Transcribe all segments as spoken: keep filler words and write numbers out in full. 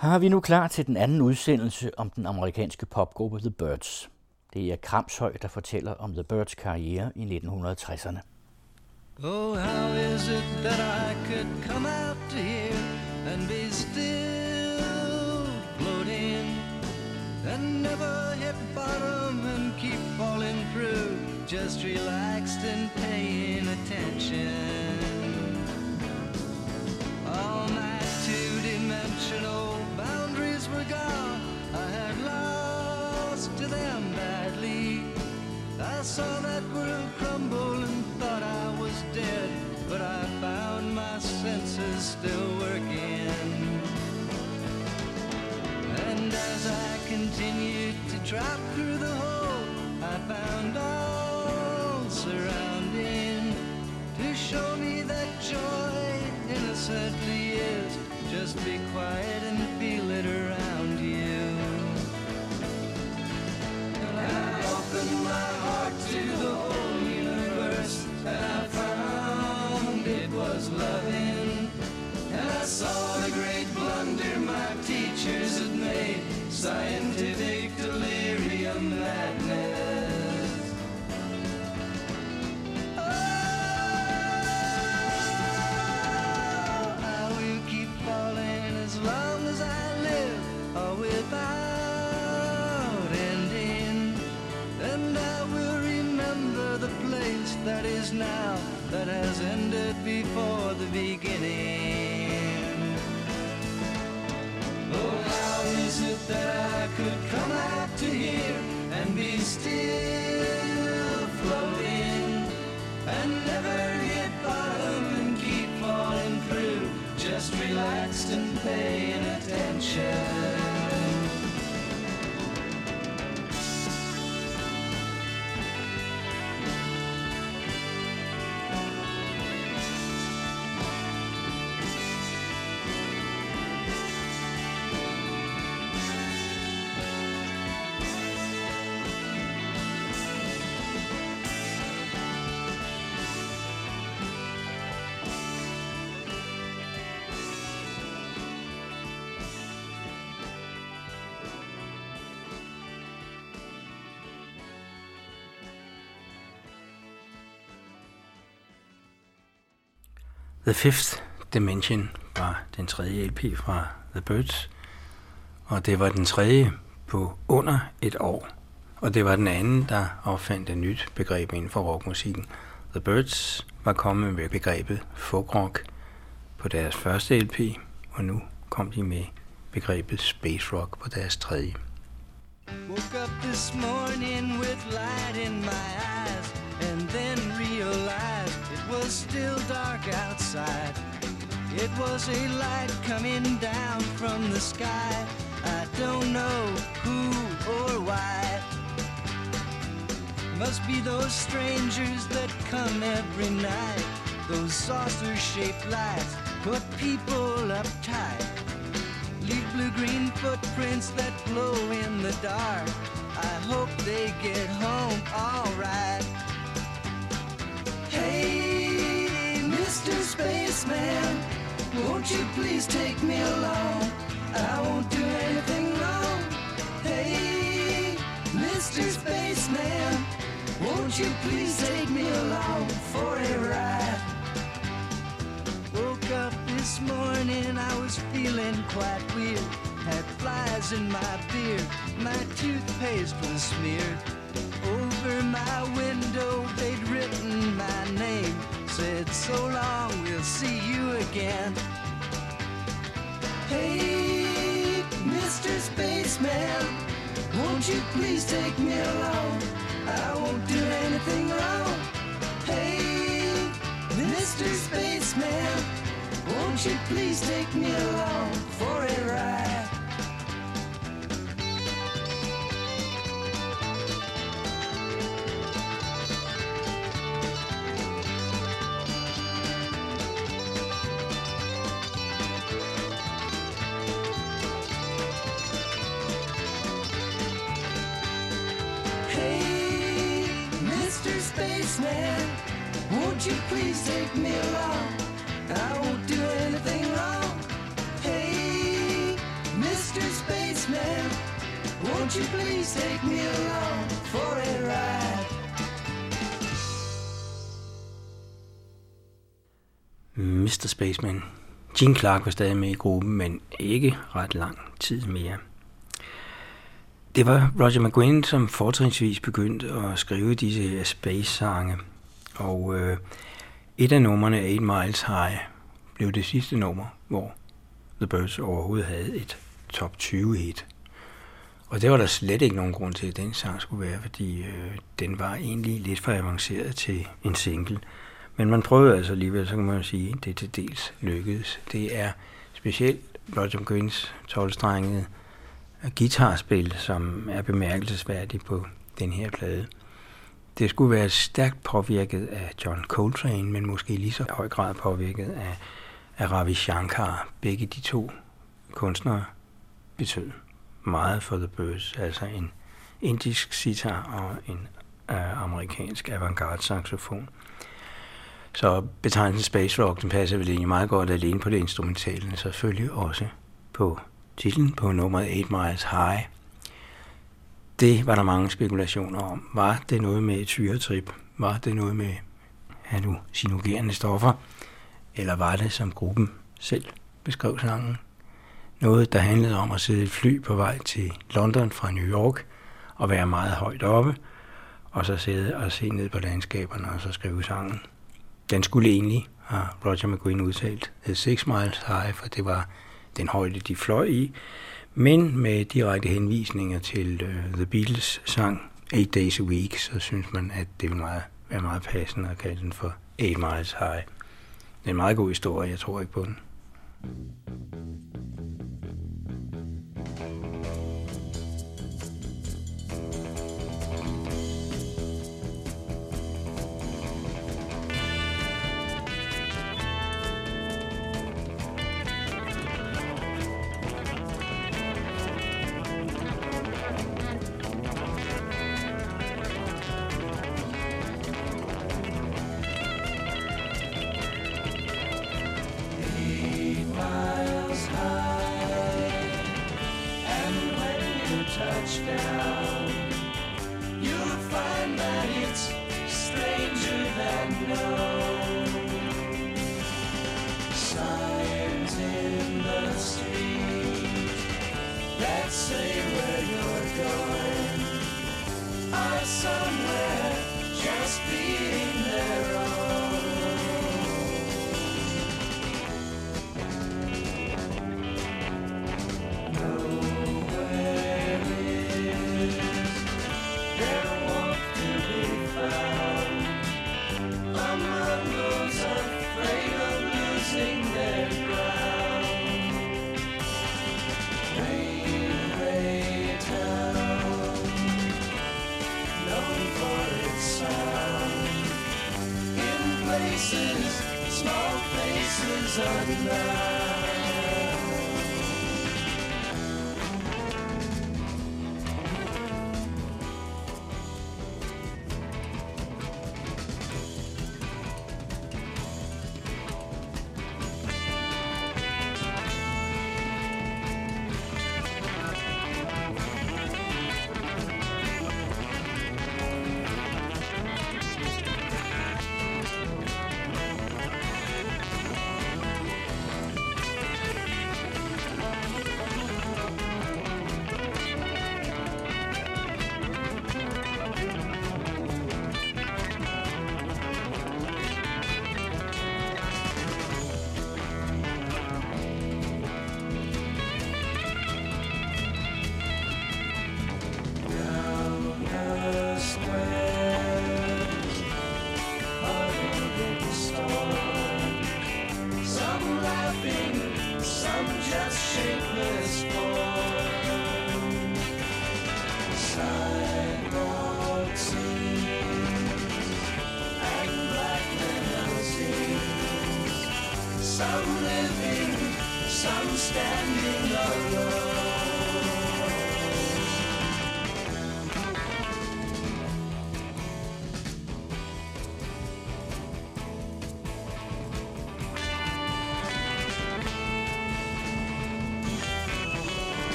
Har vi nu klar til den anden udsendelse om den amerikanske popgruppe The Byrds. Det er Kramshøj, der fortæller om The Byrds karriere i nitten tresserne. Oh, how is it that I could come out to here and be still floating and never hit bottom and keep falling through, just relaxed and paying attention. All my two-dimensional boundaries were gone. I had lost to them badly. I saw that world crumble and thought I was dead, but I found my senses still working. And as I continued to drop through the hole, I found all surrounding to show me that joy innocently is. Just be quiet and feel it around you. And I opened my heart to the whole universe, and I found it was loving. And I saw the great blunder my teachers had made, scientific delirium madness. Oh, I will keep falling as long as I live, or without ending. And I will remember the place that is now, that has ended before the beginning. Oh, how is it that I could come out to here and be still floating and never hit bottom and keep falling through, just relaxed and paying attention. The Fifth Dimension var den tredje L P fra The Byrds, og det var den tredje på under et år. Og det var den anden, der opfandt et nyt begreb inden for rockmusikken. The Byrds var kommet med begrebet folkrock på deres første L P, og nu kom de med begrebet space rock på deres tredje. Woke up this morning with light in my eyes, and then realized it was still dark outside. It was a light coming down from the sky. I don't know who or why. Must be those strangers that come every night. Those saucer-shaped lights put people uptight. Leave blue-green footprints that glow in the dark. I hope they get home all right. Hey, Mister Spaceman, won't you please take me along? I won't do anything wrong. Hey, Mister Spaceman, won't you please take me along for a ride? Woke up this morning, I was feeling quite weird. Had flies in my beard, my toothpaste was smeared. Over my window they'd written my name, said so long, we'll see you again. Hey, Mister Spaceman, won't you please take me along? I won't do anything wrong. Hey, Mister Spaceman, won't you please take me along for a ride? Hey, Mister Spaceman, won't you please take me along? I won't do anything wrong. Hey, spaceman, won't you please take me along for a ride? mister Spaceman. Gene Clark var stadig med i gruppen, men ikke ret lang tid mere. Det var Roger McGuinn, som fortrinsvis begyndte at skrive disse her space-sange, og øh, et af numrene, Eight Miles High, blev det sidste nummer, hvor The Byrds overhovedet havde et top tyve hit. Og det var der slet ikke nogen grund til, at den sang skulle være, fordi øh, den var egentlig lidt for avanceret til en single. Men man prøvede altså alligevel, så kan man jo sige, at det til dels lykkedes. Det er specielt Roger McGuinns tolv-strengede guitarspil, som er bemærkelsesværdigt på den her plade. Det skulle være stærkt påvirket af John Coltrane, men måske lige så høj grad påvirket af, af Ravi Shankar. Begge de to kunstnere betød meget for The Byrds, altså en indisk sitar og en uh, amerikansk avantgarde saxofon. Så betegnelsen space rock, den passer vel egentlig meget godt alene på det instrumentale, men selvfølgelig også på titlen på nummeret Eight Miles High. Det var der mange spekulationer om. Var det noget med et syretrip? Var det noget med hallucinogerende stoffer? Eller var det, som gruppen selv beskrev sangen, noget, der handlede om at sidde et fly på vej til London fra New York og være meget højt oppe, og så sidde og se ned på landskaberne og så skrive sangen. Den skulle egentlig, har Roger McGuinn udtalt, The Six Miles High, for det var den højde, de fløj i, men med direkte henvisninger til uh, The Beatles sang Eight Days a Week, så synes man, at det ville meget, være meget passende at kalde den for Eight Miles High. Det er en meget god historie, jeg tror ikke på den.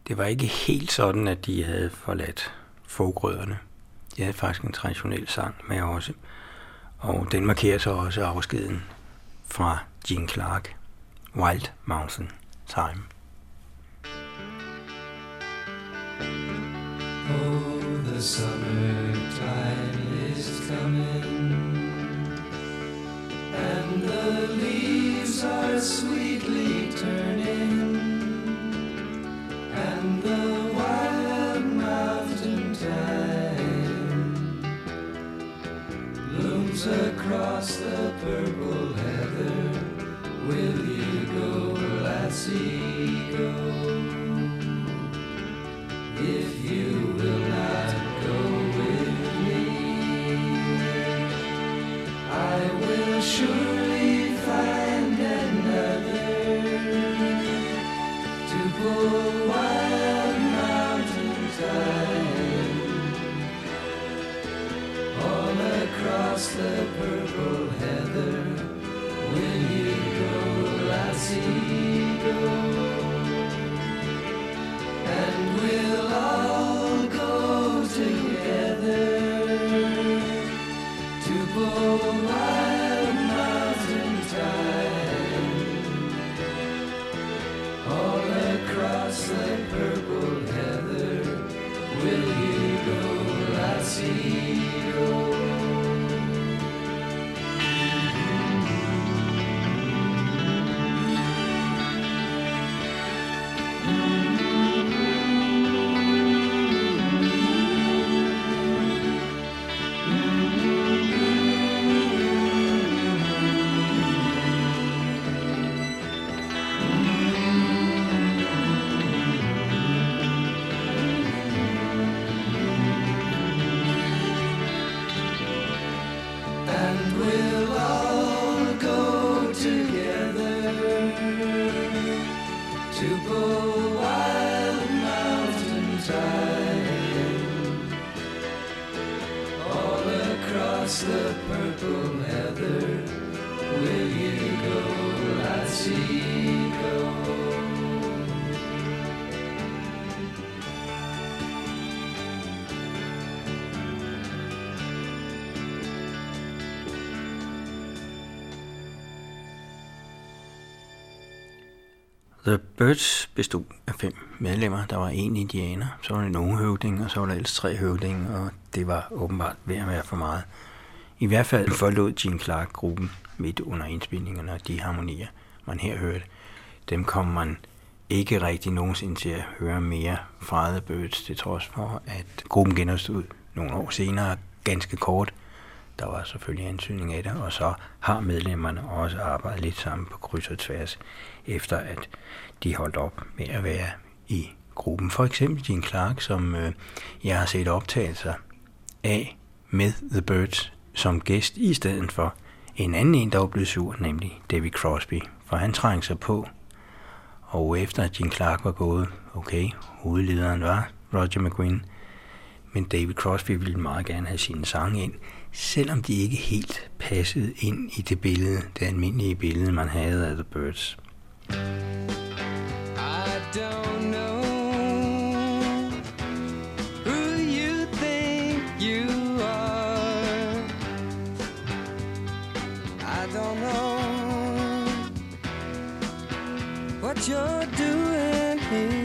Det var ikke helt sådan, at de havde forladt folkrødderne. De havde faktisk en traditionel sang med også, og den markerer så også afskeden fra Gene Clark, Wild Mountain Time. Oh, the summertime is coming, and the leaves are sweetly turning, and the wild mountain thyme blooms across the purple heather. Will you go, lassie, go? If you will not go with me, I will surely find another to pull wild mountain thyme all across the purple heather. Will you go, lassie, go? And we'll all go together to pull wild mountain thyme all across the purple heather. Will you go, lassie, go? The purple heather, will you go, lassie, go? The Byrds bestod af fem medlemmer. Der var en indianer, så var det en unge høvding, og så var der ellers tre høvdinge, og det var åbenbart ved at være for meget. I hvert fald forlod Gene Clark gruppen midt under indspilningerne, og de harmonier, man her hørte, dem kom man ikke rigtig nogensinde til at høre mere fra The Byrds, til trods for, at gruppen genopstod nogle år senere, ganske kort. Der var selvfølgelig ansøgning af det, og så har medlemmerne også arbejdet lidt sammen på kryds og tværs, efter at de holdt op med at være i gruppen. For eksempel Gene Clark, som øh, jeg har set optagelser af med The Byrds som gæst, i stedet for en anden en, der var blevet sur, nemlig David Crosby. For han trængte sig på, og efter at Gene Clark var gået, okay, hovedlederen var Roger McGuinn, men David Crosby ville meget gerne have sine sange ind, selvom de ikke helt passede ind i det billede, det almindelige billede, man havde af The Byrds. I don't know who you think you are. I don't know what you're doing here.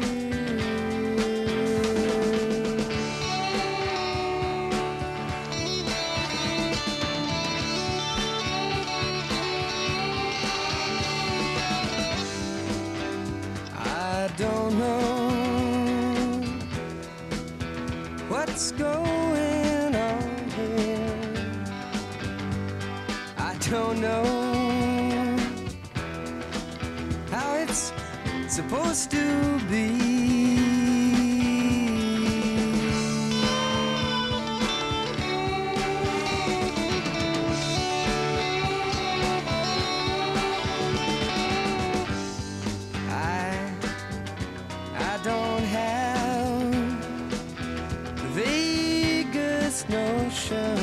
I don't know what's going on here. I don't know how it's supposed to be. Don't have the vaguest notion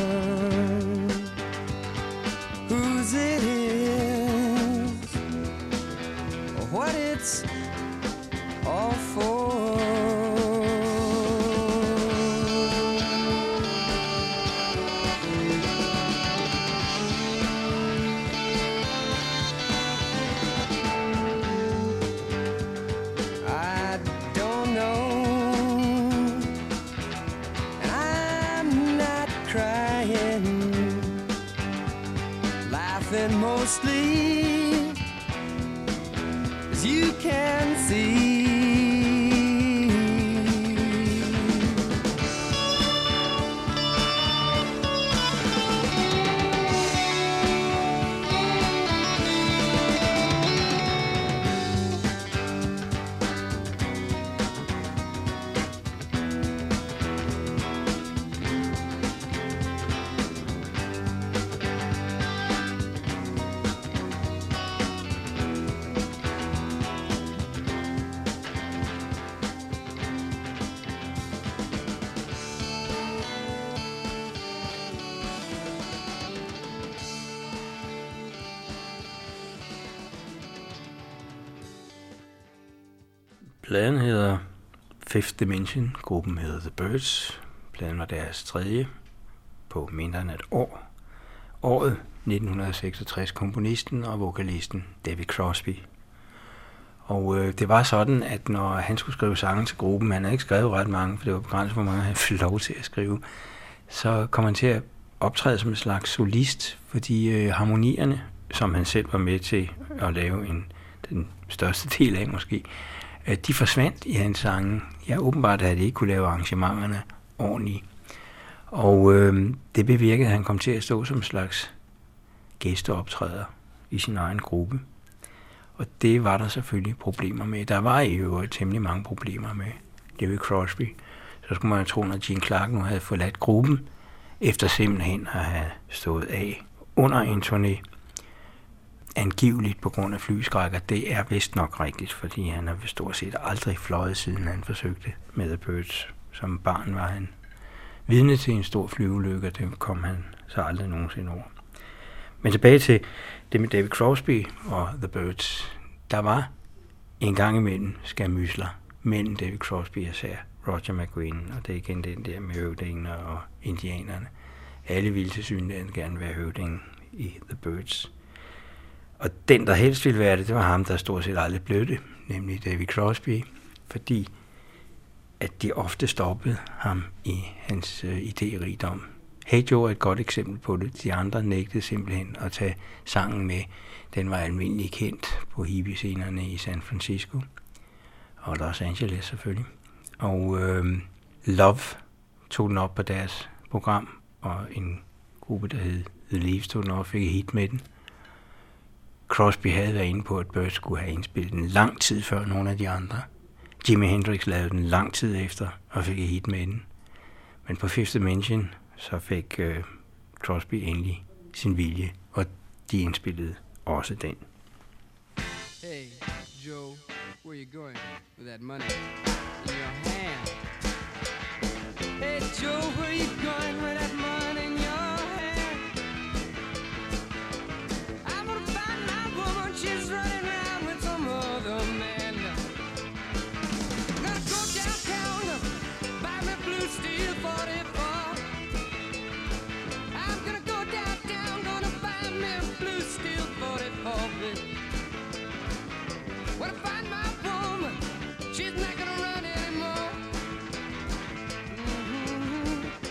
whose it is or what it's all for. sleep, as you can see. Pladen hedder Fifth Dimension, gruppen hedder The Byrds. Pladen var deres tredje på mindre end et år. Året nitten seksogtres, komponisten og vokalisten David Crosby. Og øh, det var sådan, at når han skulle skrive sange til gruppen, han havde ikke skrevet ret mange, for det var begrænset, hvor mange han fik lov til at skrive, så kom han til at optræde som en slags solist, fordi øh, harmonierne, som han selv var med til at lave en, den største del af måske, de forsvandt i hans sange. Ja, åbenbart havde de ikke kunne lave arrangementerne ordentligt. Og øh, det bevirkede, at han kom til at stå som en slags gæsteoptræder i sin egen gruppe. Og det var der selvfølgelig problemer med. Der var i øvrigt temmelig mange problemer med David Crosby. Så skulle man tro, når Gene Clark nu havde forladt gruppen, efter simpelthen at have stået af under en turné, angiveligt på grund af flyskrækker. Det er vist nok rigtigt, fordi han har stort set aldrig fløjet, siden han forsøgte med The Byrds. Som barn var han vidne til en stor flyulykke, og det kom han så aldrig nogensinde over. Men tilbage til det med David Crosby og The Byrds. Der var en gang imellem skærmysler mellem David Crosby og især Roger McGuinn, og det er igen den der med høvdingene og indianerne. Alle ville til synligheden gerne være høvdingen i The Byrds. Og den, der helst ville være det, det var ham, der stort set aldrig blev det, nemlig David Crosby, fordi at de ofte stoppede ham i hans øh, idérigdom. Hey Joe er et godt eksempel på det. De andre nægtede simpelthen at tage sangen med. Den var almindelig kendt på hippie-scenerne i San Francisco og Los Angeles selvfølgelig. Og øh, Love tog den op på deres program, og en gruppe, der hed The Leaves, tog den op og fik et hit med den. Crosby havde været inde på, at Byrds skulle have indspillet den lang tid før nogle af de andre. Jimi Hendrix lavede den lang tid efter og fik et hit med den. Men på Fifth Dimension så fik uh, Crosby endelig sin vilje, og de indspillede også den. Hey Joe, where you going with that money in your hand? Hey Joe, where you going with that money in your hand? I'm gonna find my woman, she's running around with some other man. Gonna go downtown, buy me blue steel forty-four. I'm gonna go downtown, gonna buy me a blue steel forty-four, bitch. When I find my woman, she's not gonna run anymore. Mm-hmm.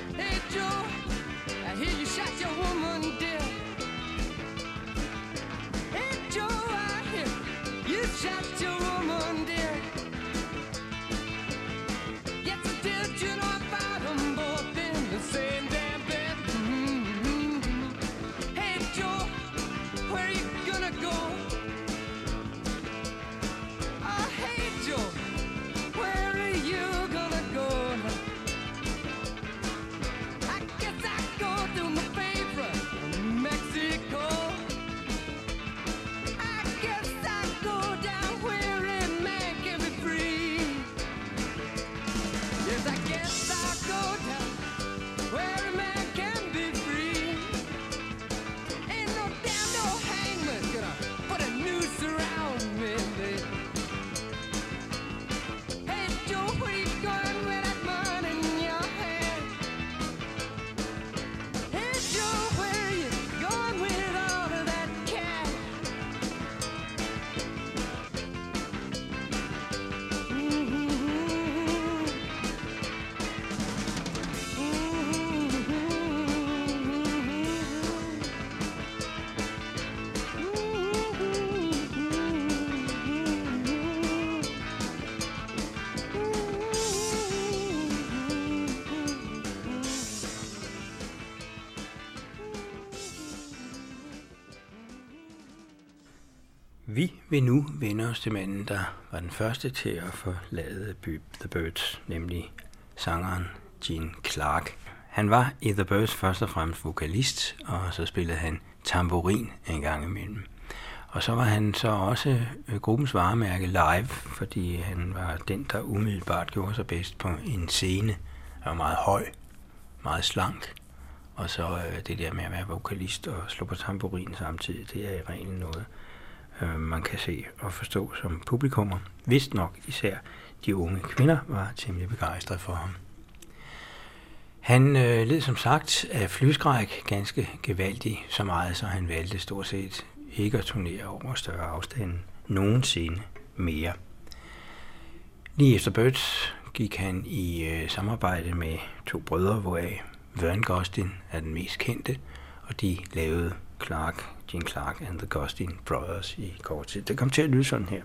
Vi vil nu vende os til manden, der var den første til at forlade The Byrds, nemlig sangeren Gene Clark. Han var i The Byrds først og fremmest vokalist, og så spillede han tamburin en gang imellem. Og så var han så også gruppens varemærke live, fordi han var den, der umiddelbart gjorde sig bedst på en scene. Han var meget høj, meget slank, og så øh, det der med at være vokalist og slå på tamburin samtidig, det er i reglen noget, øh, man kan se og forstå som publikummer. Vist nok især de unge kvinder var temmelig begejstrede for ham. Han øh, led som sagt af flyskræk ganske gevaldigt, så meget så han valgte stort set ikke at turnere over større afstande nogensinde mere. Lige efter Byrds gik han i øh, samarbejde med to brødre, hvoraf Vern Gosdin er den mest kendte, og de lavede Clark, Gene Clark and the Gosdin Brothers i kort tid. Det kom til at lyde sådan her.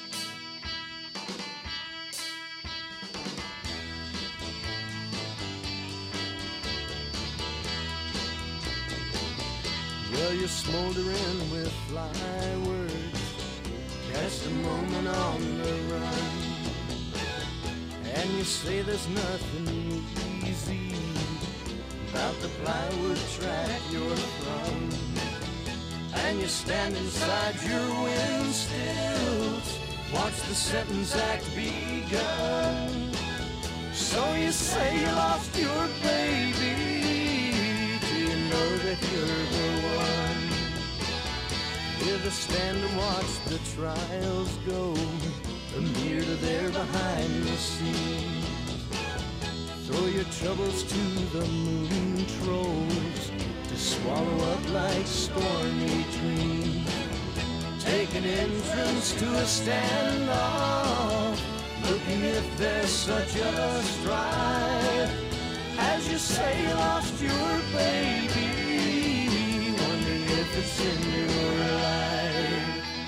Well, you're smoldering with fly words, cast a moment on the run, and you say there's nothing easy about the plywood track you're from, and you stand inside your wind stills, watch the sentence act begun. So you say you lost your baby, do you know that you're the one? With a stand to watch the trials go, a mirror there behind the scenes. Throw your troubles to the moon trolls to swallow up like stormy dreams. Take an entrance to a standoff, looking if there's such a strife. As you say you lost your baby, wondering if it's in your life.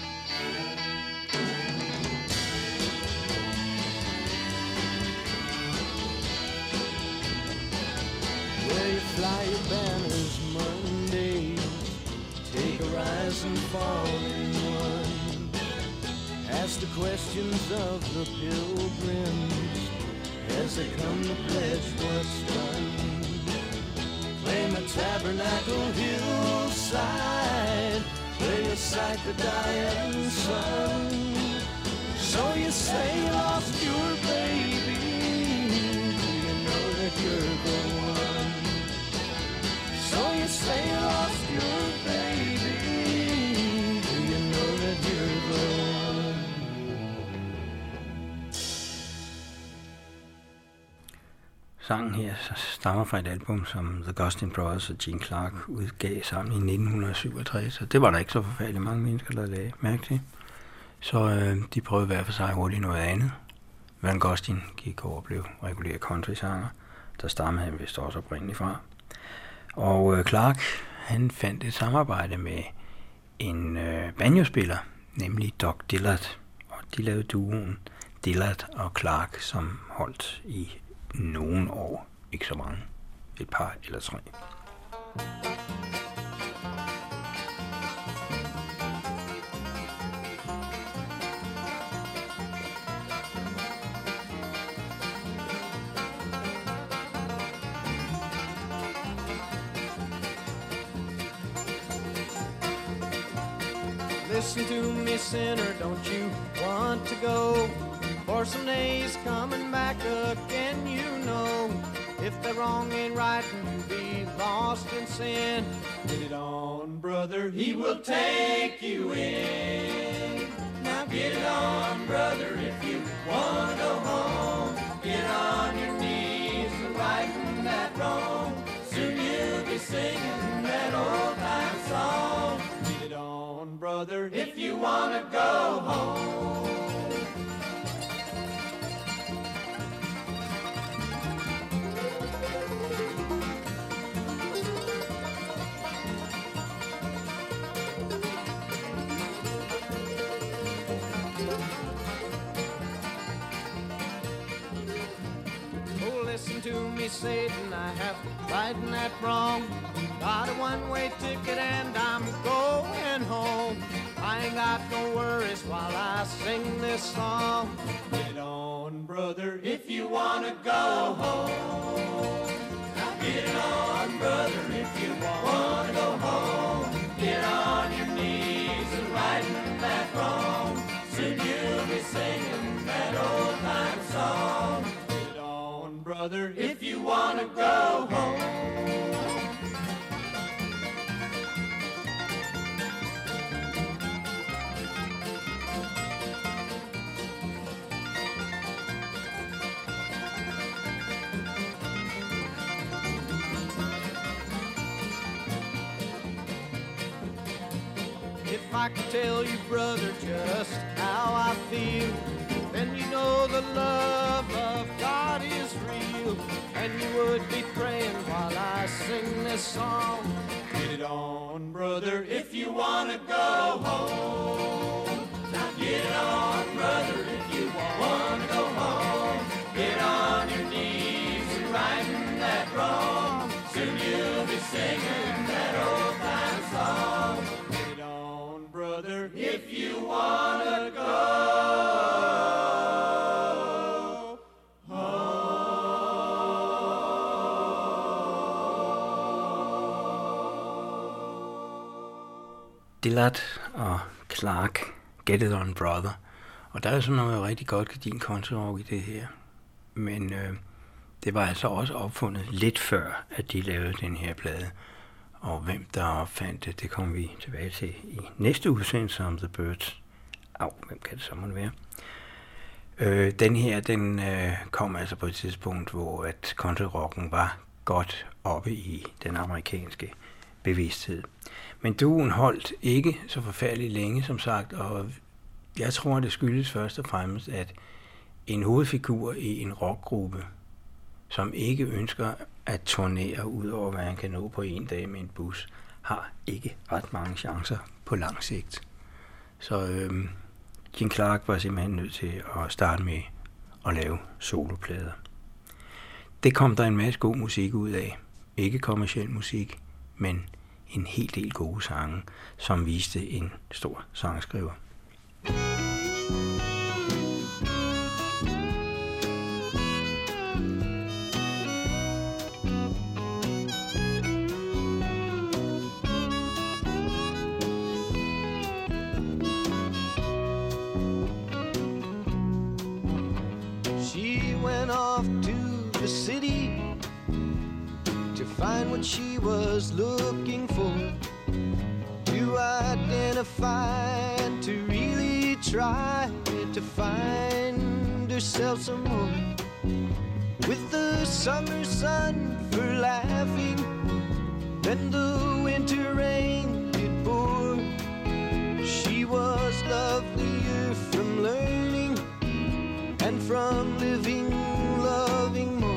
Where you fly your banners Monday, take a rise and fall in one. Ask the questions of the pilgrims as they come to pledge what's done. Claim a tabernacle hillside where you sight the dying sun. So you say you lost your baby, do you know that you're the one? So you say you lost your baby, do you know that you're the one? Sangen her stammer fra et album, som The Gosdin Brothers og Gene Clark udgav sammen i nitten syvogtres, og det var der ikke så forfærdeligt mange mennesker, der lagde mærke til. Så øh, de prøvede hver for sig hurtigt noget andet. Vern Gosdin gik over og blev regulær country-sanger, der stammede han vist også oprindeligt fra. Og øh, Clark, han fandt et samarbejde med en øh, banjospiller, nemlig Doc Dillard, og de lavede duoen Dillard og Clark, som holdt i nogle år, ikke så mange, et par eller tre. Listen to me, sinner, don't you want to go? For some days coming back again, you know. If they're wrong and right and be lost in sin, get it on, brother, he will take you in. Now get it on, brother, if you want to go home. Get on your knees and righting that wrong. Soon you'll be singing that old time song. Get it on, brother, if you want to go home. Listen to me, Satan, I have righting that wrong. Got a one-way ticket and I'm going home. I ain't got no worries while I sing this song. Get on, brother, if you wanna go home. Now get on, brother, if you wanna go home. Get on your knees and right that wrong. Soon you'll be singing that old time song. Get on, brother, if you wanna go home. If I could tell you, brother, just how I feel, then you know the love of God is real, and you would be praying while I sing this song. Get it on, brother, if you wanna go home. Now get on, brother, if you wanna go home. Get on your knees and righting that wrong. Soon you'll be singing that old time song. Brother, if you wanna go home. Dillard og Clark, Get It On Brother. Og der er sådan noget rigtig godt gedin countryrock i det her. Men øh, det var altså også opfundet lidt før, at de lavede den her plade. Og hvem der opfandt det, det kommer vi tilbage til i næste udsendelse om The Byrds. Au, hvem kan det så måtte være? Øh, den her, den øh, kom altså på et tidspunkt, hvor at countryrocken var godt oppe i den amerikanske bevidsthed. Men duoen holdt ikke så forfærdeligt længe, som sagt, og jeg tror, det skyldes først og fremmest, at en hovedfigur i en rockgruppe, som ikke ønsker at turnere ud over, hvad han kan nå på en dag med en bus, har ikke ret mange chancer på lang sigt. Så øhm, Gene Clark var simpelthen nødt til at starte med at lave soloplader. Det kom der en masse god musik ud af. Ikke kommerciel musik, men en hel del gode sange, som viste en stor sangskriver. Find what she was looking for, to identify and to really try to find herself some more. With the summer sun for laughing and the winter rain it bore, she was lovelier from learning and from living, loving more.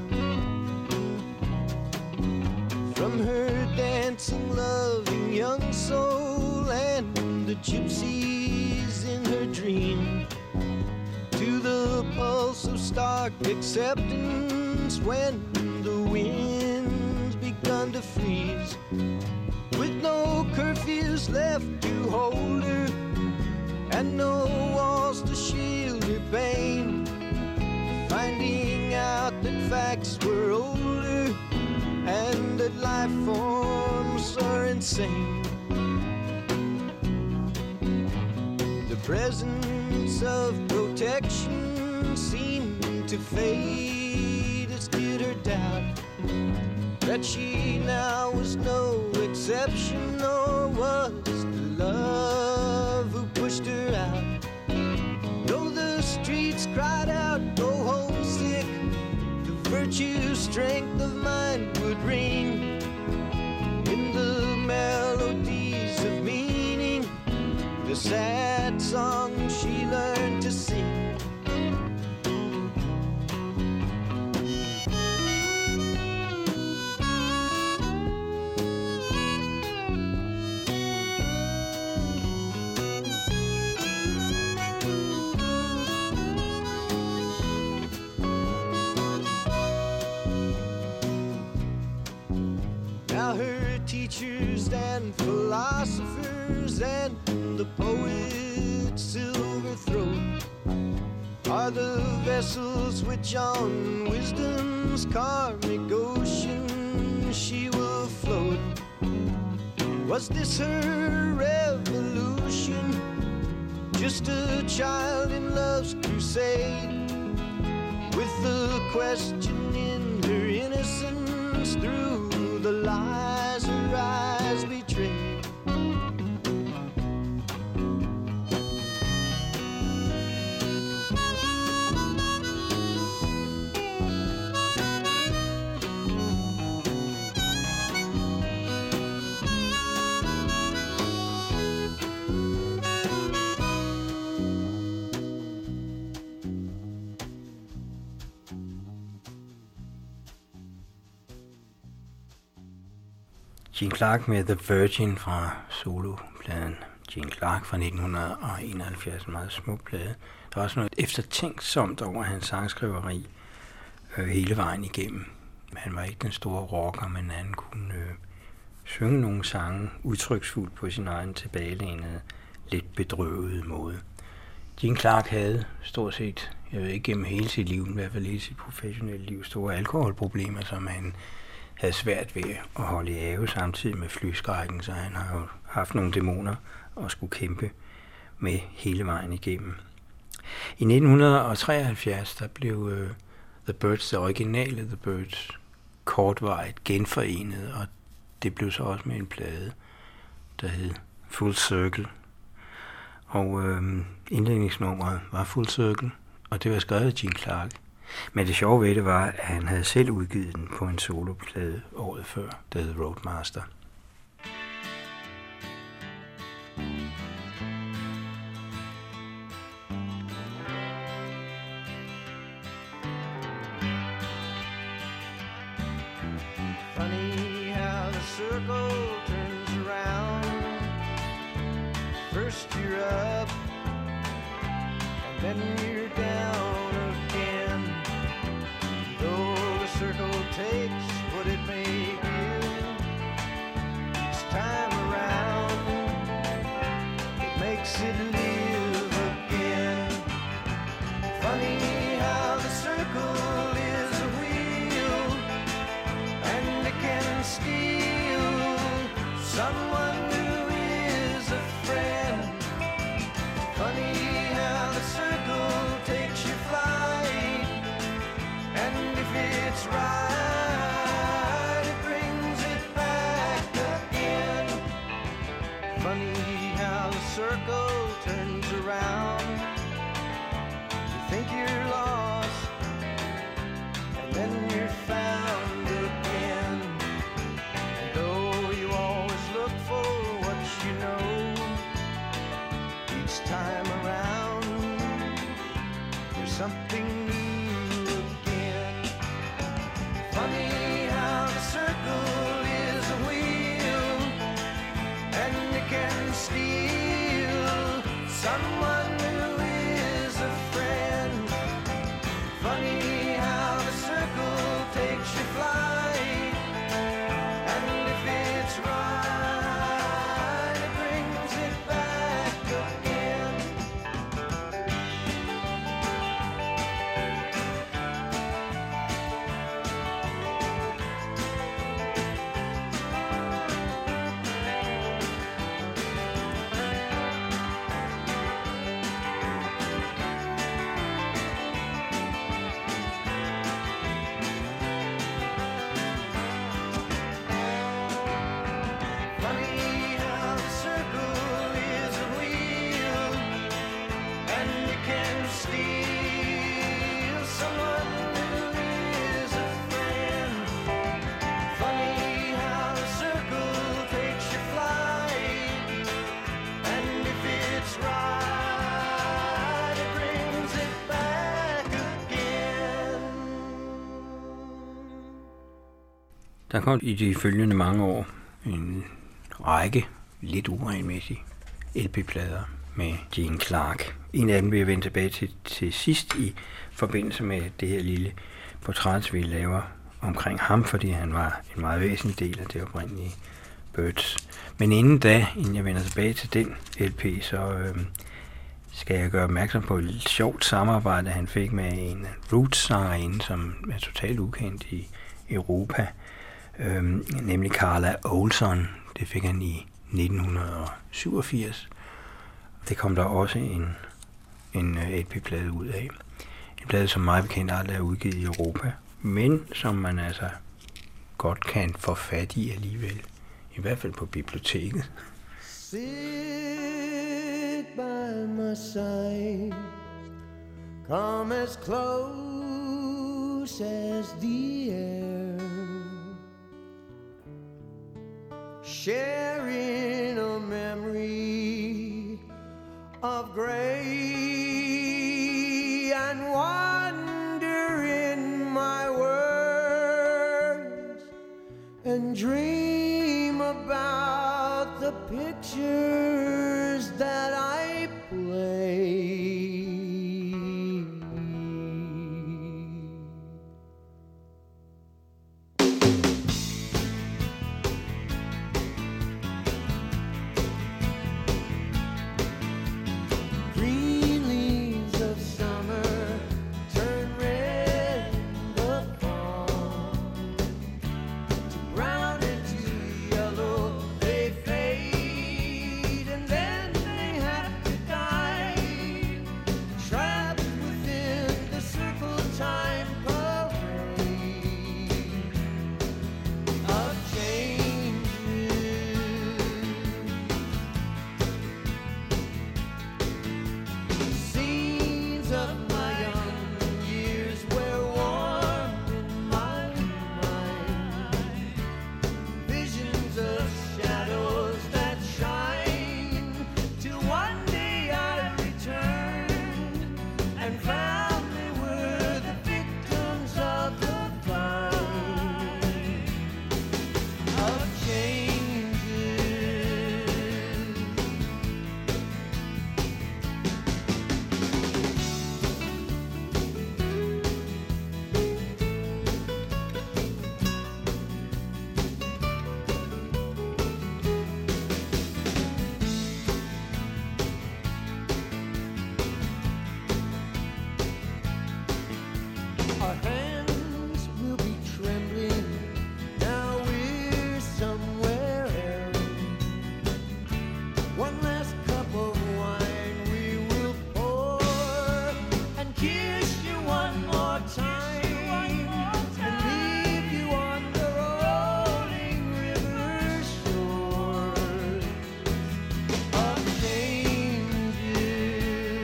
From her dancing, loving young soul and the gypsies in her dream, to the pulse of stark acceptance when the winds begun to freeze, with no curfews left to hold her and no walls to shield her pain, finding out that facts were older and that life forms are insane. The presence of protection seemed to fade, as did her doubt that she now was no exception, nor was the love who pushed her out. Though the streets cried out, "Go homesick," the virtue, strength of mind would ring in the melodies of meaning, the sad song she learned to sing. Now her teachers and philosophers and the poet's silver throat are the vessels which on wisdom's karmic ocean she will float. Was this her revolution? Just a child in love's crusade, with the question in her innocence through the lies her eyes betrayed. Gene Clark med The Virgin fra solopladen Gene Clark fra nitten enoghalvfjerds, en meget smuk plade. Der er også noget eftertænksomt over hans sangskriveri øh, hele vejen igennem. Han var ikke den store rocker, men han kunne øh, synge nogle sange udtryksfuldt på sin egen tilbagelænede, lidt bedrøvede måde. Gene Clark havde stort set, jeg ved ikke gennem hele sit liv, i hvert fald hele sit professionelle liv, store alkoholproblemer, som han havde svært ved at holde i ave samtidig med flyskrækken, så han har jo haft nogle dæmoner og skulle kæmpe med hele vejen igennem. I nitten treoghalvfjerds der blev uh, The Byrds, det originale The Byrds, kortvarigt genforenet, og det blev så også med en plade, der hed Full Circle. Og uh, indledningsnummeret var Full Circle, og det var skrevet af Gene Clark. Men det sjove ved det var, at han havde selv udgivet den på en soloplade året før, der hed Roadmaster. Funny how the circle turns around. First you're up, and then you're down. Circle takes what it may give. Each time around, it makes it live again. Funny how the circle is a wheel, and it can steal someone who is a friend. Funny how the circle takes your flight, and if it's right, it brings it back again. Funny how the circle turns around. You think you're lost, and then you're found again. And though you always look for what you know, each time around, there's something new again. Funny how the circle is a wheel, and it can steal someone who is a friend. Funny how the circle takes your flight, and if it's right, it brings it back again. Funny how the circle is a wheel, and it can steal someone who is a friend. Funny how the circle takes your flight, and if it's right, it brings it back again. Der kom i de følgende mange år en række lidt uregelmæssige L P-plader med Gene Clark. En af dem vil jeg vende tilbage til, til sidst i forbindelse med det her lille portræt, vi laver omkring ham, fordi han var en meget væsentlig del af det oprindelige Byrds. Men inden da, inden jeg vender tilbage til den L P, så øh, skal jeg gøre opmærksom på et sjovt samarbejde, han fik med en roots-sangerinde, som er totalt ukendt i Europa, øh, nemlig Carla Olson. Det fik han i nitten syvogfirs. Det kom der også en, en L P-plade ud af. En plade, som mig bekendt aldrig er udgivet i Europa, men som man altså godt kan få fat i alligevel. I hvert fald på biblioteket. Sit by my side, come as close as the air, sharing a memory of gray and wonder in my words, and dream about the pictures that I play. Green leaves of summer turn red in the fall, to brown and to yellow they fade, and then they have to die, trapped within the circle time parade of changes. Scenes of my young years were warm in my mind, visions of shadows that shine, till one day I returned and found they were the victims of the vine of changes. Our hands will be trembling, now we're somewhere else. One last cup of wine we will pour, and kiss you one more time, and leave you on the rolling river shores of changes.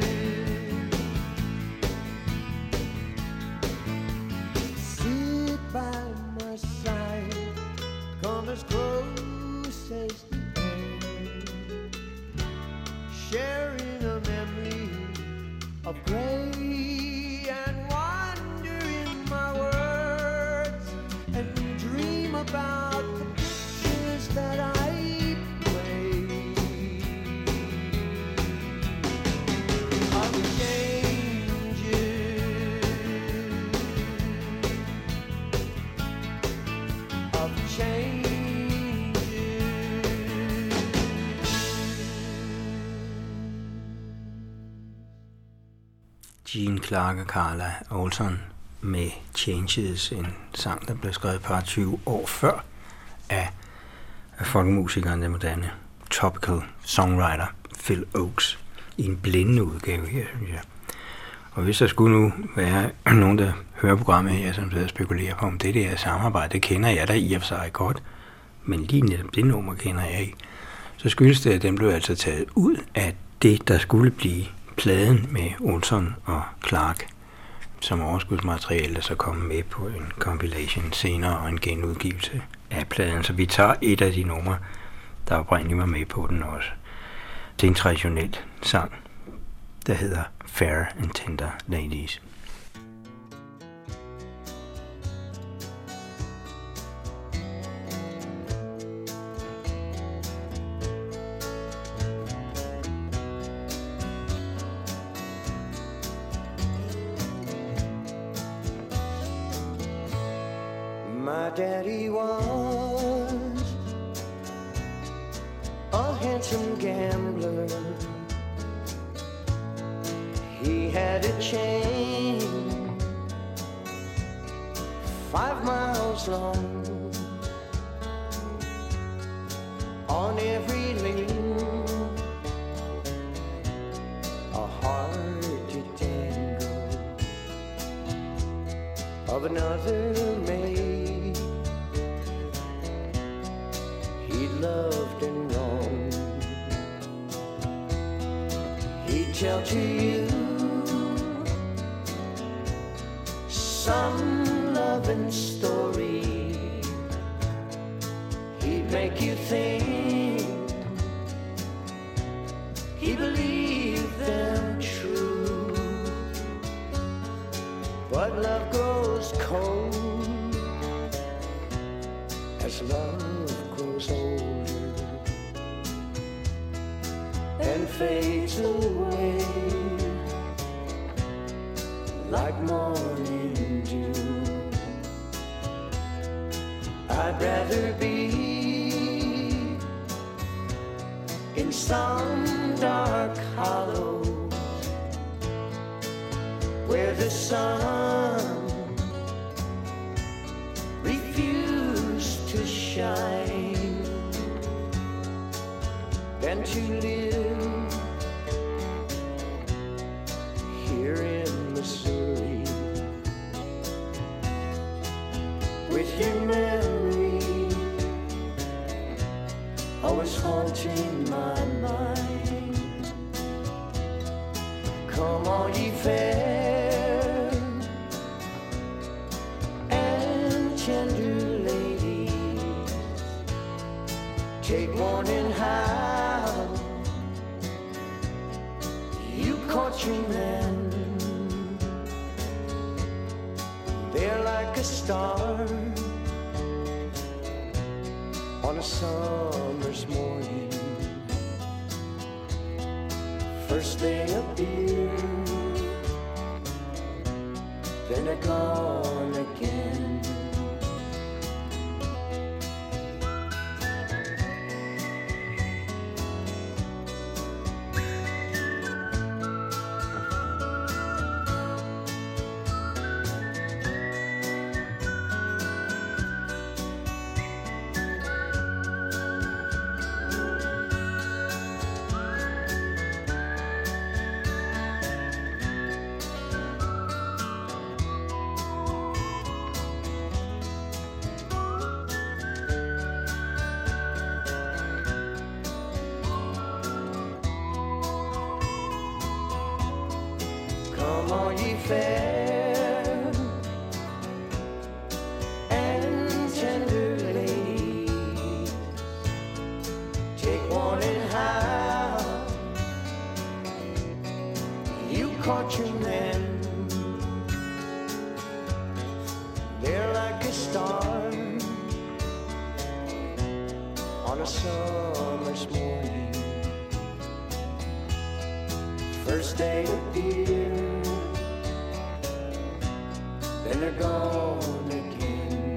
Sit by my side, come as close as the air, sharing a memory of gray and wonder in my words, and dream about the pictures that I play of changes, of changes. Gene Clark og Carla Olson med Changes, en sang, der blev skrevet et par tyve år før af, af folkemusikeren, den moderne tropical songwriter Phil Oakes, i en blændende udgave her, synes jeg. Og hvis der skulle nu være nogen, der hører programmet her, som sidder og spekulerer på, om det der samarbejde, det kender jeg da i og for sig godt, men lige netop det nummer kender jeg ikke, så skyldes det, at den blev altså taget ud af det, der skulle blive pladen med Olson og Clark, som overskudsmateriale, der så kom med på en compilation senere og en genudgivelse af pladen. Så vi tager et af de numre, der oprindeligt var med på den også. Det er en traditionel sang, der hedder Fair and Tender Ladies. My daddy was handsome gambler. He had a chain five miles long. On every lane, a heart to tango of another maid he loved and wronged. He'd tell to you some loving story. He'd make you think he believed them true. But love grows cold as love grows older and fades away like morning dew. I'd rather be in some dark hollow where the sun refused to shine than to live here in Missouri with your memory always haunting my mind. Come all ye fair and tender ladies, take warning how you caught your man. They're like a star on a summer's morning. First they appear, then they're gone again. Come all ye fair and tender ladies, take warning how you caught your man. They're like a star on a summer's morning. First they appear, then they're gone again.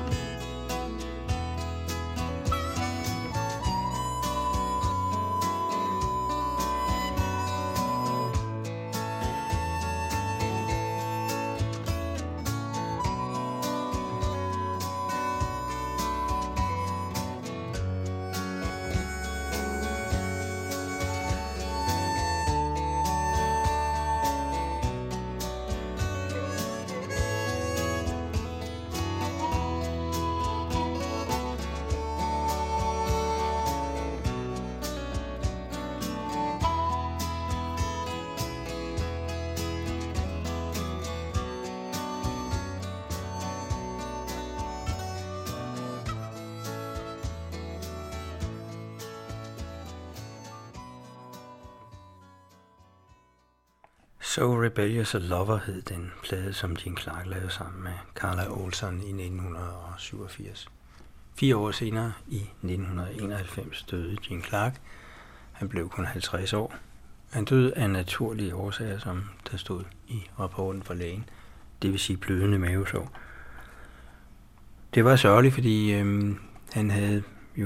So Rebellious a Lover hed den plade, som Gene Clark lavede sammen med Carla Olson i nitten syvogfirs. Fire år senere, i nitten enoghalvfems, døde Gene Clark. Han blev kun halvtreds år. Han døde af naturlige årsager, som der stod i rapporten fra lægen. Det vil sige blødende mavesår. Det var sørgeligt, fordi øhm, han havde jo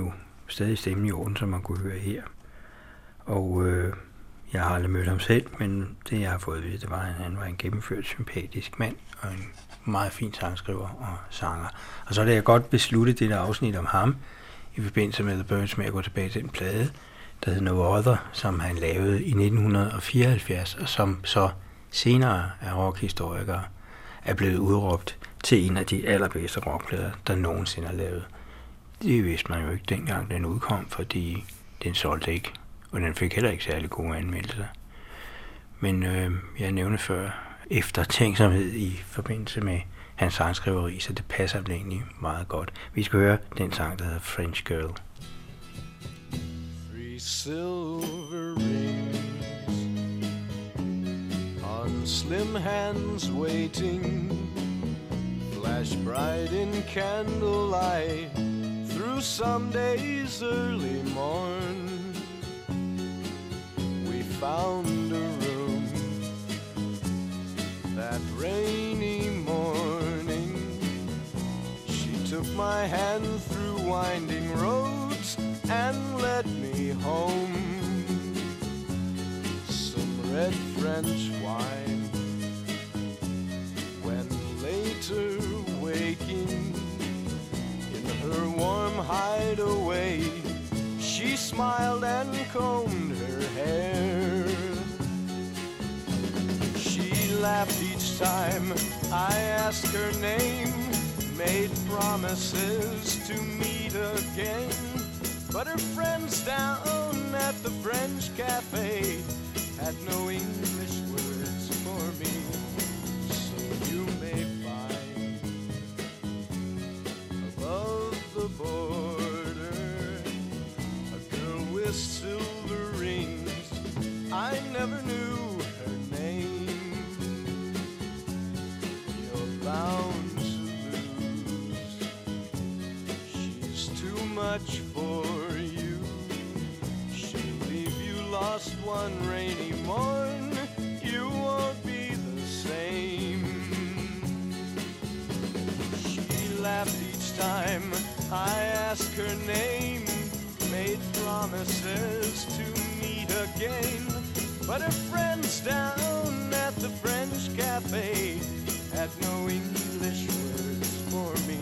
stadig stemmen i orden, som man kunne høre her. Og øh, jeg har aldrig mødt ham selv, men det jeg har fået at vide, det var, at han var en gennemført sympatisk mand og en meget fin sangskriver og sanger. Og så er det jeg godt besluttet det der afsnit om ham, i forbindelse med The Byrds, med at gå tilbage til den plade, der hed No Other, som han lavede i nitten fireoghalvfjerds, og som så senere af rockhistorikere er blevet udråbt til en af de allerbedste rockplader, der nogensinde er lavet. Det vidste man jo ikke dengang den udkom, fordi den solgte ikke, og den fik heller ikke særlig gode anmeldelser. Men øh, jeg nævnte før eftertænksomhed i forbindelse med hans sangskriveri, så det passer egentlig meget godt. Vi skal høre den sang, der hedder French Girl. Three silver rings on slim hands waiting, flash bright in candlelight through Sunday's early morn. We found a room that rainy morning. She took my hand through winding roads and led me home. Some red French wine, when later waking in her warm hideaway, she smiled and combed her hair. She laughed each time I asked her name, made promises to meet again, but her friends down at the French cafe had no English words for me. So you may find above the border a girl with silver rings. I never knew her name. You're bound to lose. She's too much for you. She'll leave you lost one rainy morn. You won't be the same. She laughed each time I asked her name, made promises to meet again, but her friends down at the French cafe had no English words for me.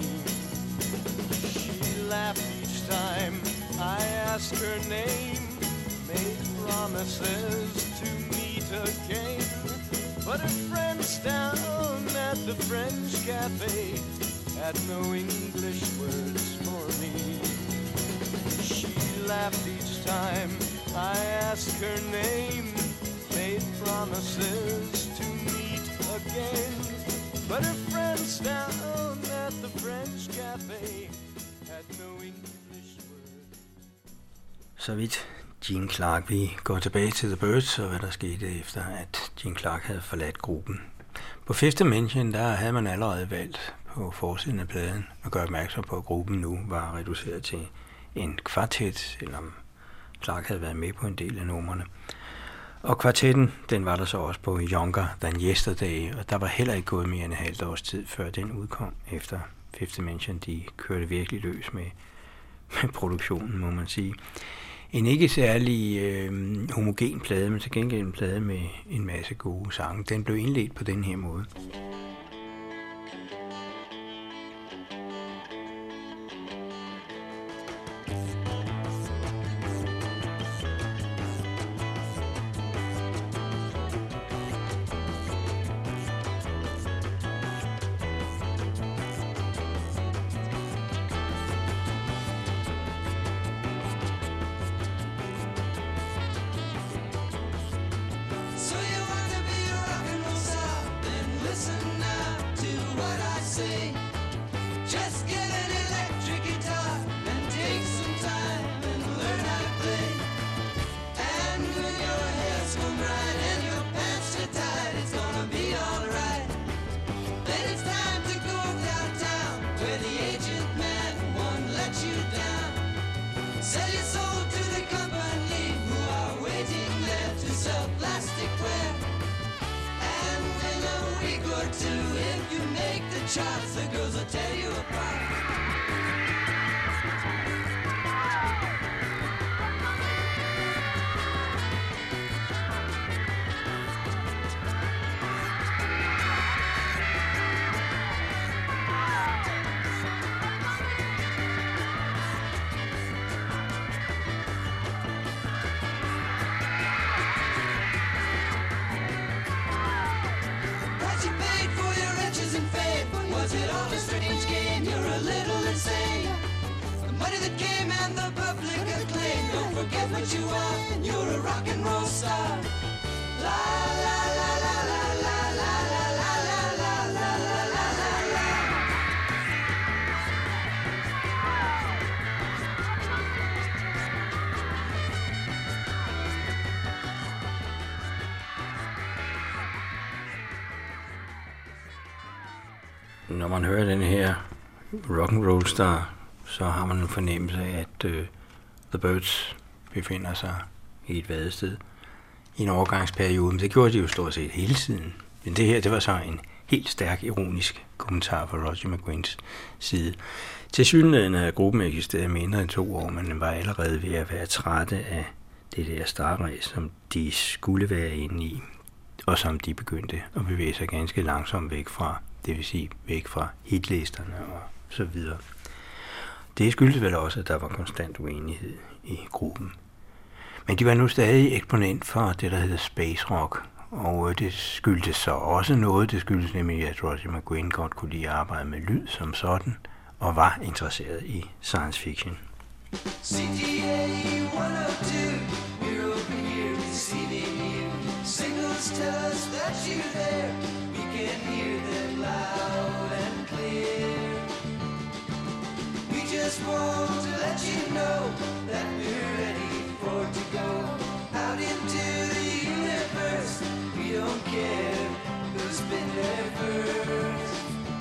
She laughed each time I asked her name, made promises to meet again, but her friends down at the French cafe had no English words for me. She laughed each time I asked her name, made promises to meet again, but her friends down at the French cafe had no English words. Så vidt Gene Clark. Vi går tilbage til The Byrds og hvad der skete efter, at Gene Clark havde forladt gruppen. På Fifth Dimension, der havde man allerede valgt på forsiden af pladen at gøre opmærksom på, at gruppen nu var reduceret til en kvartet, selvom Clark havde været med på en del af numrene. Og kvartetten, den var der så også på Younger Than Yesterday, og der var heller ikke gået mere end et halvt års tid, før den udkom efter Fifth Dimension. De kørte virkelig løs med, med produktionen, må man sige. En ikke særlig øh, homogen plade, men til gengæld en plade med en masse gode sange. Den blev indledt på den her måde. Charts, the girls will tear you apart. Was it all a strange game? You're a little insane. The money that came and the public acclaim. Don't forget what you are. You're a rock and roll star. La la la la la la la la la la la la la la la. Når man hører den her rock and roll star, så har man en fornemmelse af, at uh, The Byrds befinder sig i et vadested i en overgangsperiode, men det gjorde de jo stort set hele tiden. Men det her, det var så en helt stærk ironisk kommentar fra Roger McGuinns side. Til synligheden havde gruppen eksisteret mindre end to år, men den var allerede ved at være trætte af det der startræs, som de skulle være inde i, og som de begyndte at bevæge sig ganske langsomt væk fra, det vil sige væk fra hitlisterne og så videre. Det skyldes vel også, at der var konstant uenighed i gruppen. Men de var nu stadig eksponent for det, der hedder space rock, og det skyldtes så også noget. Det skyldes nemlig, at Roger McGuinn godt kunne lide at arbejde med lyd som sådan, og var interesseret i science fiction. C T A one oh two, we're over here receiving you. Signals tell us that you're there. We can hear them loud and clear. We just want to let you know that we're ready for to go out into the universe. We don't care who's been there first.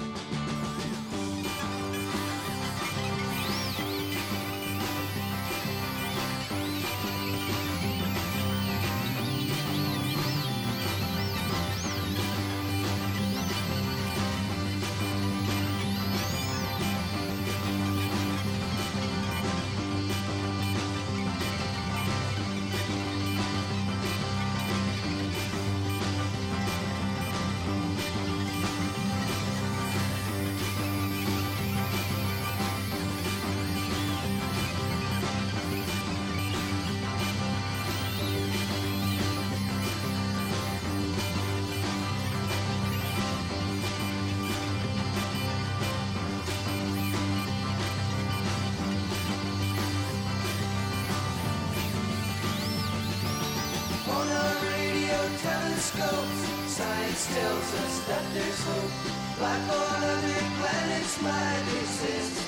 Science tells us that there's hope. Life on other planets might exist.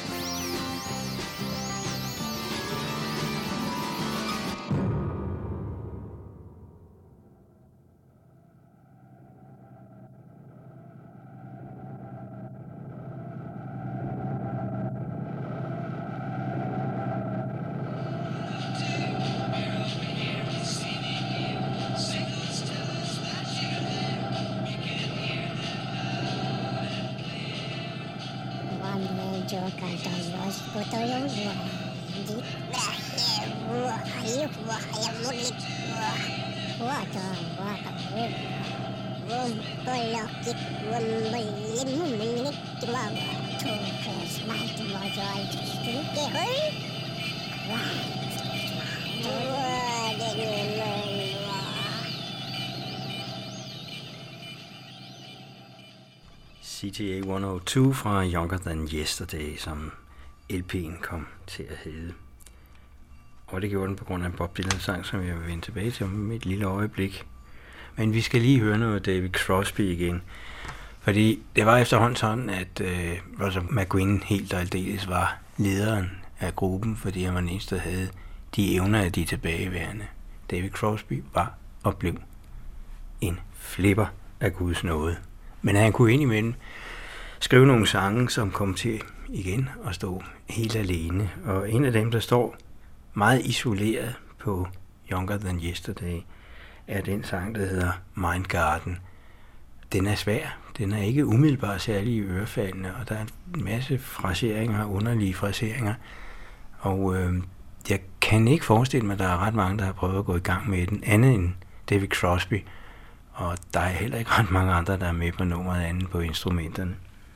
C T A et nul to fra Younger Than Yesterday, som L P'en kom til at hedde. Og det gjorde den på grund af en Bob Dylan-sang, som jeg vil vende tilbage til om et lille øjeblik. Men vi skal lige høre noget af David Crosby igen. Fordi det var efterhånden sådan, at øh, Roger McGuinn helt og aldeles var lederen af gruppen, fordi han var den eneste, der havde de evner af de tilbageværende. David Crosby var og blev en flipper af Guds nåde. Men han kunne indimellem skrive nogle sange, som kom til igen at stå helt alene. Og en af dem, der står meget isoleret på Younger Than Yesterday, er den sang, der hedder Mind Garden. Den er svær. Den er ikke umiddelbart særlig ørefaldende, og der er en masse fraseringer, underlige fraseringer. Og øh, jeg kan ikke forestille mig, at der er ret mange, der har prøvet at gå i gang med den, andet end David Crosby. Og der er heller ikke ret mange andre, der er med på nummeret andet på instrumenterne.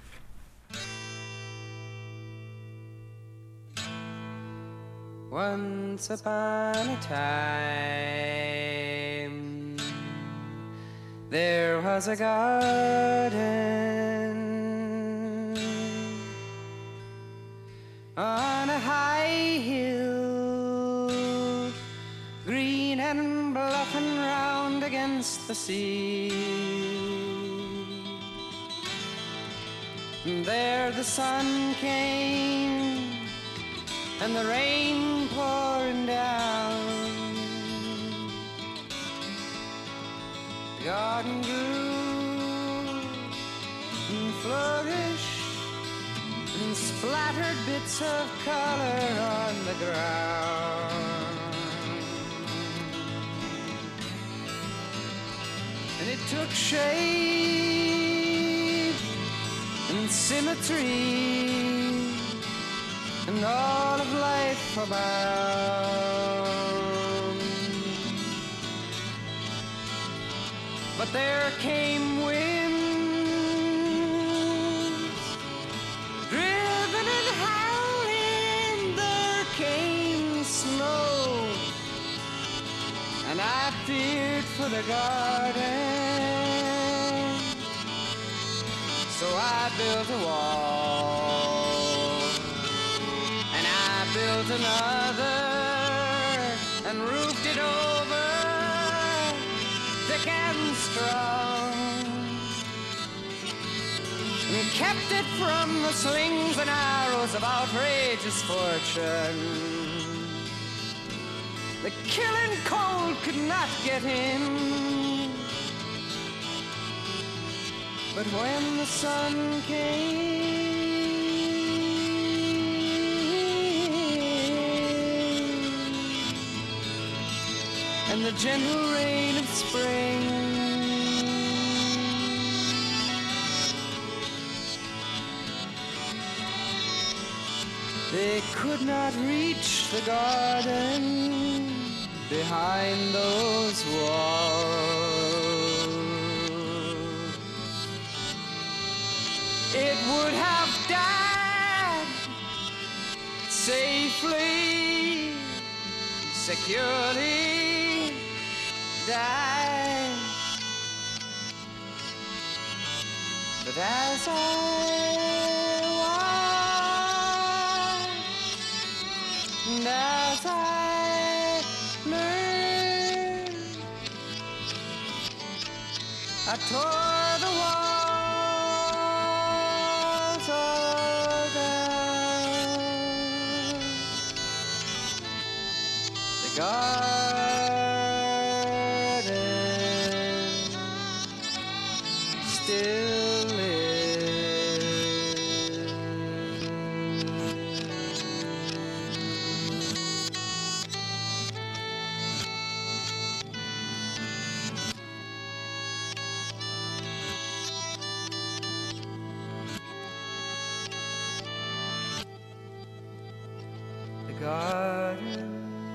Once upon a time, there was a garden sea. And there the sun came and the rain pouring down. The garden grew and flourished and splattered bits of color on the ground. And it took shape and symmetry and all of life abound. But there came winds, driven and howling, there came snow, and I feared for the garden, so I built a wall, and I built another, and roofed it over, thick and strong, and kept it from the slings and arrows of outrageous fortune. The killing cold could not get in. But when the sun came and the gentle rain of spring, they could not reach the garden behind those walls. It would have died safely, securely, died. But as I watched, and as I learned, I tore the walls all down. The garden still lives. The garden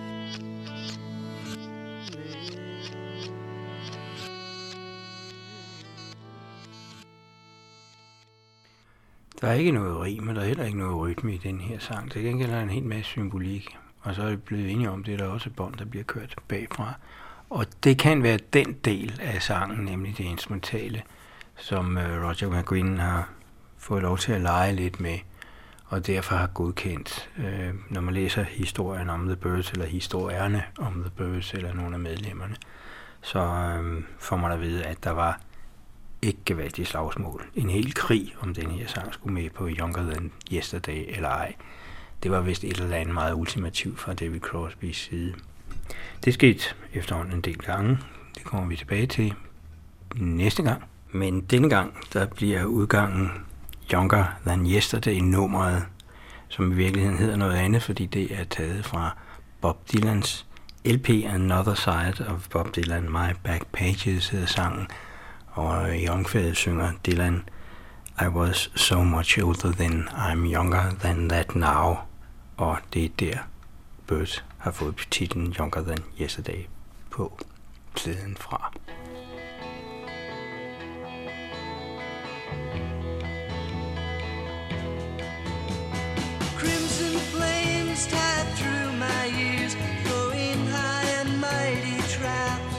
Der er ikke noget rim, og der er heller ikke noget rytme i den her sang. Til gengæld er der en hel masse symbolik, og så er vi blevet enige om, det er der også et bånd, der bliver kørt bagfra. Og det kan være den del af sangen, nemlig det instrumentale, som Roger McGuinn har fået lov til at lege lidt med, og derfor har godkendt. Når man læser historien om The Byrds, eller historierne om The Byrds, eller nogle af medlemmerne, så får man at vide, at der var ikke gevaldige slagsmål. En hel krig, om den her sang skulle med på Younger Than Yesterday eller ej. Det var vist et eller andet meget ultimativt fra David Crosbys side. Det skete efterhånden en del gange. Det kommer vi tilbage til næste gang. Men denne gang, der bliver udgangen Younger Than Yesterday-nummeret, som i virkeligheden hedder noget andet, fordi det er taget fra Bob Dylans L P Another Side of Bob Dylan, My Back Pages hedder sangen. Og i omkvædet synger Dylan, I was so much older then, I'm younger than that now. Og det er der, Byrds har fået titlen Younger Than Yesterday på siden fra. Crimson flames tied through my ears, blowing high and mighty traps.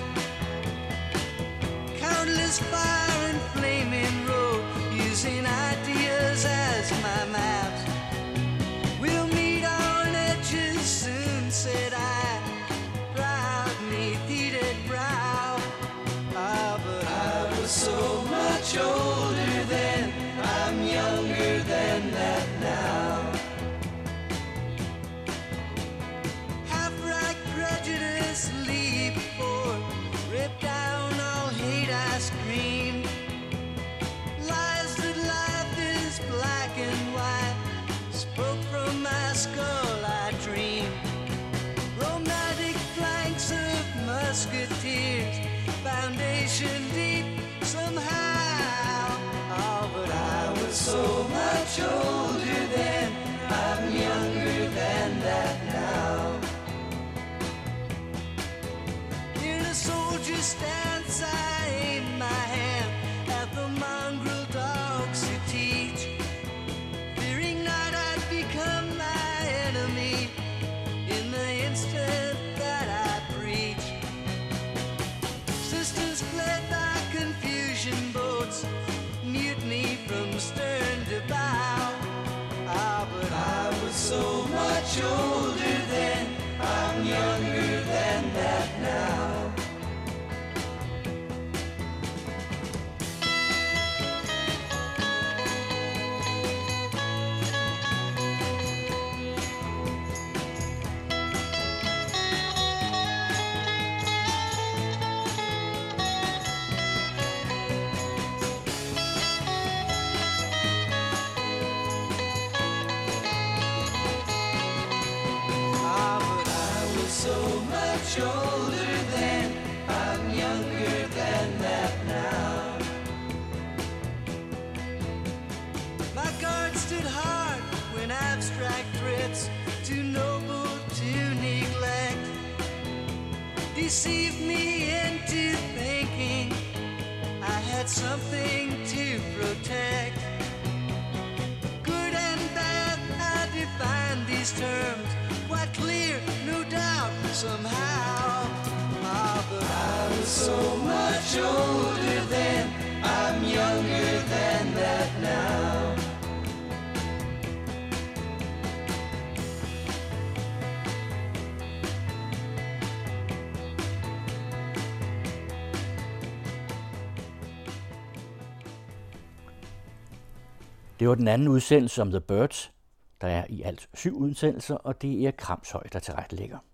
Countless fire and flaming road, using ideas as my maps. We'll meet on edges soon, said I, proud 'neath heated brow of was so much older then, I'm younger than that now. In a soldier's stance, I aim my hand at the mongrel dogs who teach, fearing not I'd become my enemy in the instant that I preach. Systems fled by confusion boats, mutiny from stern to bow. Ah, but I was so much older then, I'm younger than that now. So much older then, I'm younger than that now. My guard stood hard when abstract threats, too noble to neglect, deceived me into thinking I had something to protect. Good and bad, I define these terms quite clear, no doubt, somehow. Ah, but I was so much older then, I'm younger than that now. Det var den anden udsendelse om The Byrds. Der er i alt syv udsendelser, og det er Kramshøj, der tilrettelægger.